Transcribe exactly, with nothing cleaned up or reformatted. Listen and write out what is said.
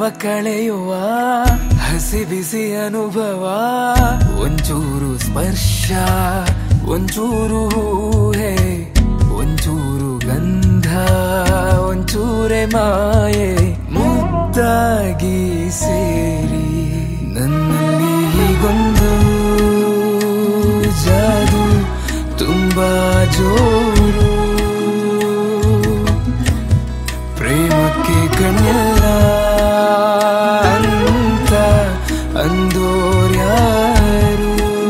ಕಳೆಯುವ ಹಸಿ ಬಿಸಿ ಅನುಭವ ಒಂಚೂರು ಸ್ಪರ್ಶ ಒಂಚೂರು ಹೇ ಒಂಚೂರು ಗಂಧ ಒಂಚೂರೆ ಮಾಯೆ ಮುದ್ದಾಗಿ ಸೇ